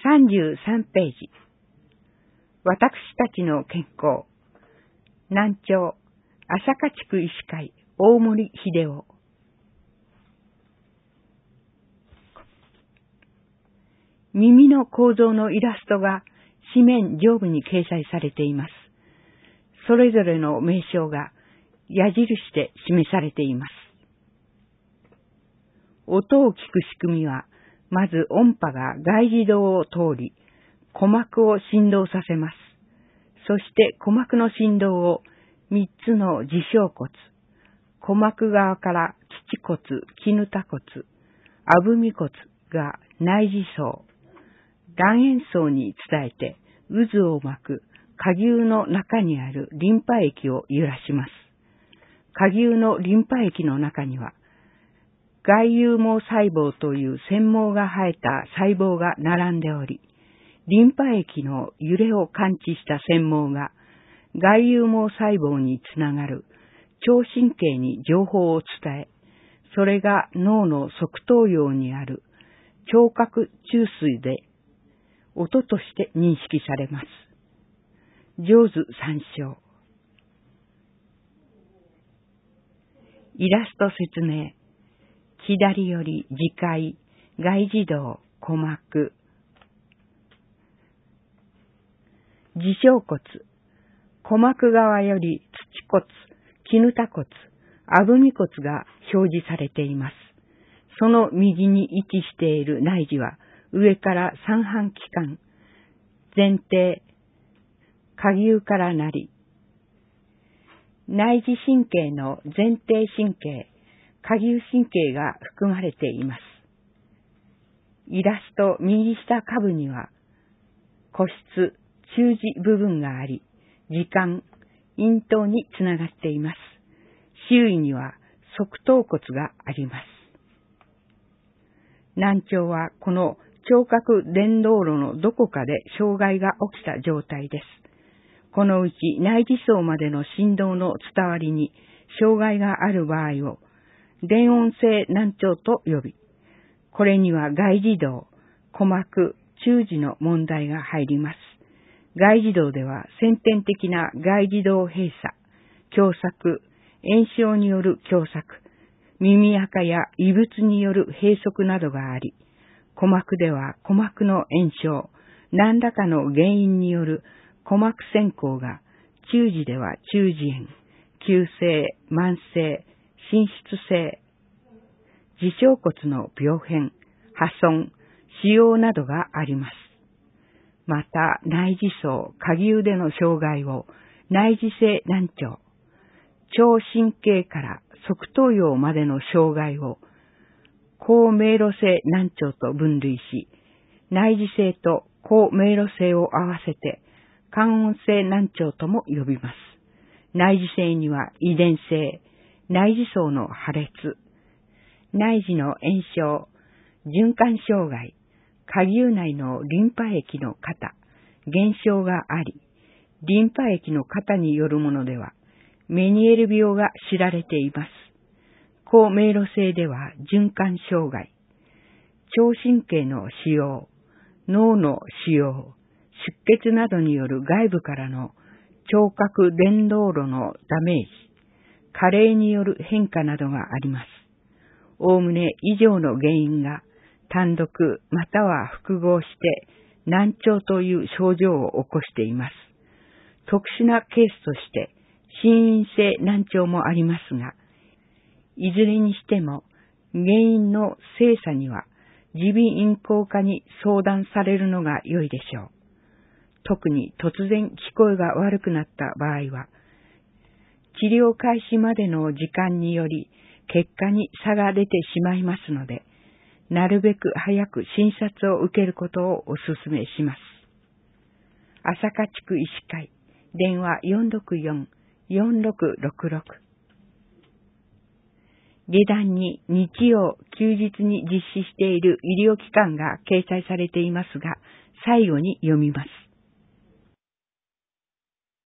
33ページ。私たちの健康。南町、朝霞地区医師会、大森秀夫。耳の構造のイラストが紙面上部に掲載されています。それぞれの名称が矢印で示されています。音を聞く仕組みは、まず音波が外耳道を通り、鼓膜を振動させます。そして鼓膜の振動を3つの耳小骨、鼓膜側から恥骨、絹田骨、あぶみ骨が内耳層、卵円層に伝えて渦を巻く蝸牛の中にあるリンパ液を揺らします。蝸牛のリンパ液の中には、外有毛細胞という繊毛が生えた細胞が並んでおり、リンパ液の揺れを感知した繊毛が外有毛細胞につながる聴神経に情報を伝え、それが脳の側頭葉にある聴覚中枢で音として認識されます。上手参照。イラスト説明。左より耳介、外耳道、鼓膜。耳小骨。鼓膜側より土骨、絹田骨、あぶみ骨が表示されています。その右に位置している内耳は上から三半規管、前庭、蝸牛からなり、内耳神経の前庭神経、蝸牛神経が含まれています。イラスト右下下部には、鼓室、中耳部分があり、耳管、咽頭につながっています。周囲には側頭骨があります。難聴はこの聴覚伝導路のどこかで障害が起きた状態です。このうち内耳層までの振動の伝わりに障害がある場合を電音性難聴と呼び、これには外耳道、鼓膜、中耳の問題が入ります。外耳道では先天的な外耳道閉鎖、狭窄、炎症による狭窄、耳垢や異物による閉塞などがあり、鼓膜では鼓膜の炎症、何らかの原因による鼓膜穿孔が、中耳では中耳炎、急性、慢性、滲出性、耳小骨の病変、破損、腫瘍などがあります。また、内耳層、蝸牛での障害を内耳性難聴、聴神経から側頭葉までの障害を高迷路性難聴と分類し、内耳性と高迷路性を合わせて感音性難聴とも呼びます。内耳性には遺伝性、内耳層の破裂、内耳の炎症、循環障害、蝸牛内のリンパ液の型、減少があり、リンパ液の型によるものでは、メニエール病が知られています。高迷路性では循環障害、聴神経の腫瘍、脳の腫瘍、出血などによる外部からの聴覚伝導路のダメージ、加齢による変化などがあります。おおむね以上の原因が単独または複合して難聴という症状を起こしています。特殊なケースとして心因性難聴もありますが、いずれにしても原因の精査には耳鼻咽喉科に相談されるのが良いでしょう。特に突然聞こえが悪くなった場合は、治療開始までの時間により結果に差が出てしまいますので、なるべく早く診察を受けることをお勧めします。朝霞地区医師会、電話 464-4666。下段に日曜、休日に実施している医療機関が掲載されていますが、最後に読みます。